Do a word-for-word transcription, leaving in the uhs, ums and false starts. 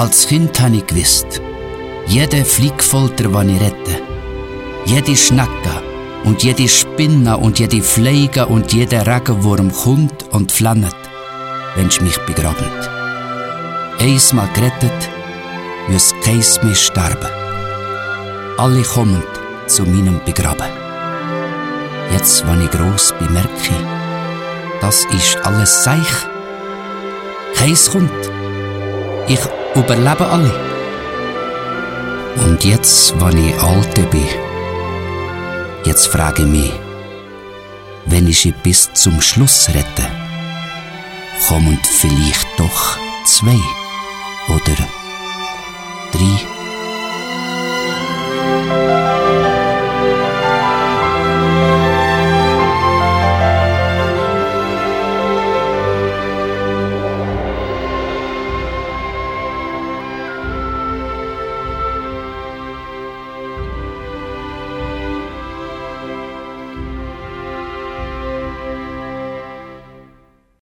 Als Kind habe ich gewusst, jede Fliegfolter, die ich rette, jede Schnecke und jede Spinne und jede Fliege und jeder Regenwurm kommt und flennet, wenn sie mich begraben. Einmal gerettet, muss keins mehr sterben. Alle kommen zu meinem Begraben. Jetzt, wenn ich gross bemerke, das ist alles seich. Keins kommt. Ich überlebe alle. Und jetzt, wenn ich alt bin, jetzt frage ich mich, wenn ich sie bis zum Schluss rette, kommen vielleicht doch zwei oder